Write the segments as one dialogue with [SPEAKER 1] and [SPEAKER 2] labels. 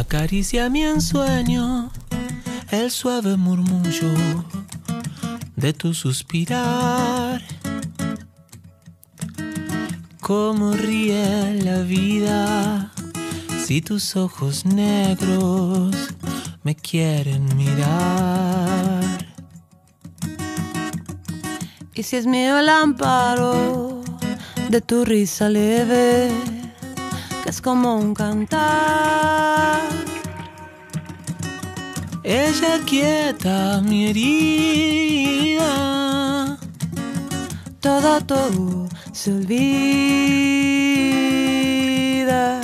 [SPEAKER 1] Acaricia mi ensueño, el suave murmullo de tu suspirar. Cómo ríe la vida si tus ojos negros me quieren mirar.
[SPEAKER 2] Y si es mío el amparo de tu risa leve, que es como un cantar.
[SPEAKER 1] Ella quieta mi herida,
[SPEAKER 2] todo se olvida.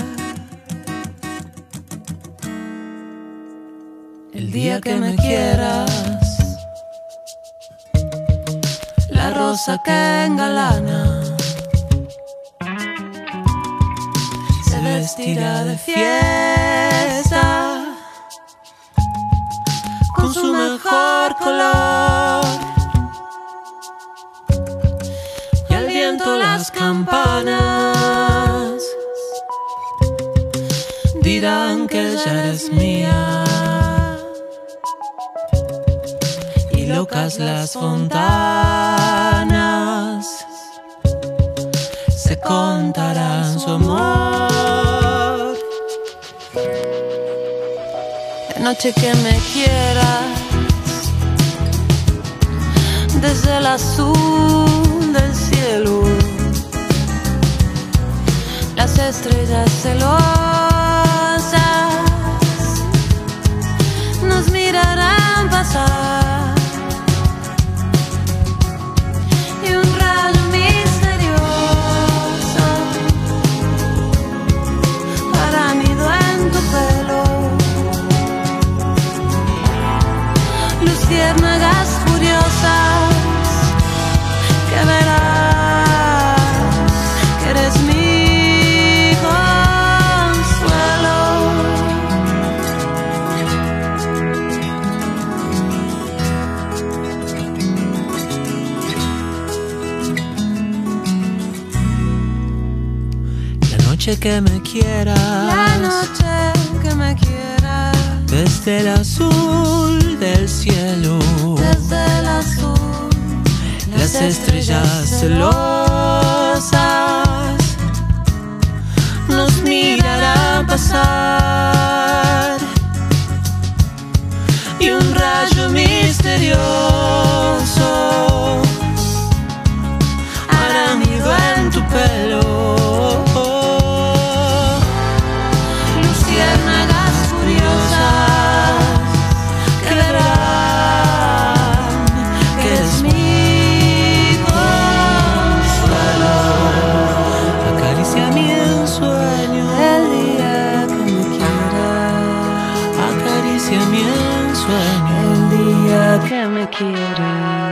[SPEAKER 2] El día que me quieras, la rosa que engalana se vestirá de fiesta con su mejor color,
[SPEAKER 1] y al viento las campanas dirán que ya eres mía. Y locas las fontanas se contarán su amor.
[SPEAKER 2] de noche que me quieras, desde el azul del cielo, las estrellas celosas nos mirarán pasar, y un rayo misterioso hará nido en tu pelo. Luciérnagas furiosas que verán que eres mi consuelo.
[SPEAKER 1] La noche que me quieras,
[SPEAKER 2] La noche que me quieras,
[SPEAKER 1] desde el azul del cielo,
[SPEAKER 2] desde el azul,
[SPEAKER 1] las estrellas celosas nos mirarán pasar, y un rayo misterioso hará nido en tu pelo.
[SPEAKER 2] luciérnagas furiosas que verán que eres mi consuelo.
[SPEAKER 1] Acaricia mi ensueño,
[SPEAKER 2] El día que me quieras,
[SPEAKER 1] acaricia mi ensueño.
[SPEAKER 2] el día que me quieras.